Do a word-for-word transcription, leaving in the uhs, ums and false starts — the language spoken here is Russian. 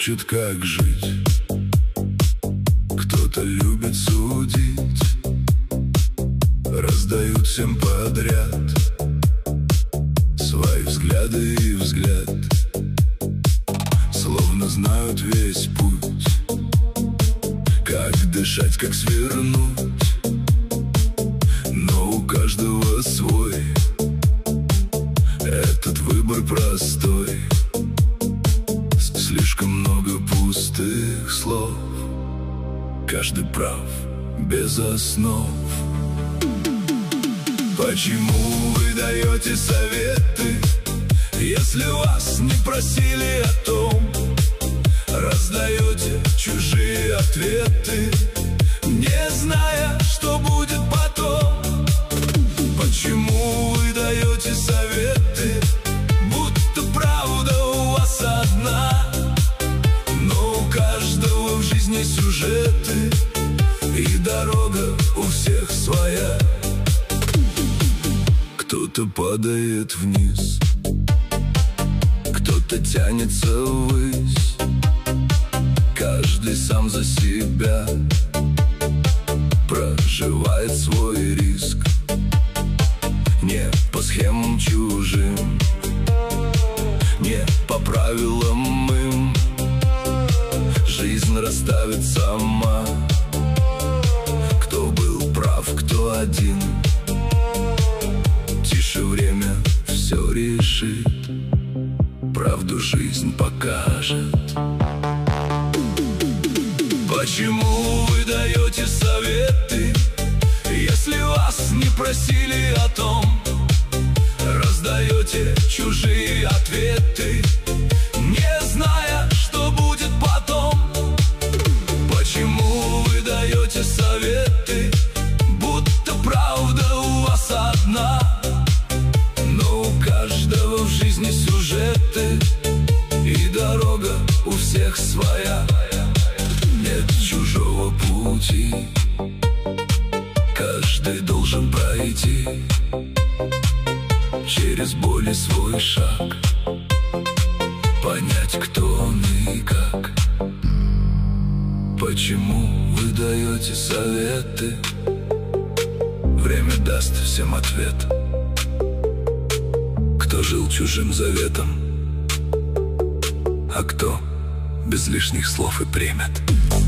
учит, как жить. Кто-то любит судить, раздают всем подряд свои взгляды и взгляд, словно знают весь путь, как дышать, как свернуть. Но у каждого свой, этот выбор простой. Слишком много пустых слов, каждый прав, без основ. Почему вы даете советы, если вас не просили о том? Раздаете чужие ответы, не зная, что будет потом. Почему вы даете советы, будто правда у вас одна, но у каждого в жизни сюжеты, и дорога у всех своя. Кто-то падает вниз, кто-то тянется ввысь, каждый сам за себя проживает свой риск. Не по схемам чужим, не по правилам им, жизнь расставит сама, кто был прав, кто один. Тише, время все решит, правду жизнь покажет. Почему вы даете советы, если вас не просили о том? Раздаете чужие ответы, не зная, что будет потом. Почему вы даете советы, будто правда у вас одна, но у каждого в жизни сюжеты, и дорога у всех своя. Нет чужого пути, каждый должен пройти через боль и свой шаг, понять, кто он и как. Почему вы даете советы? Время даст всем ответ. Кто жил чужим заветом, а кто без лишних слов и примет.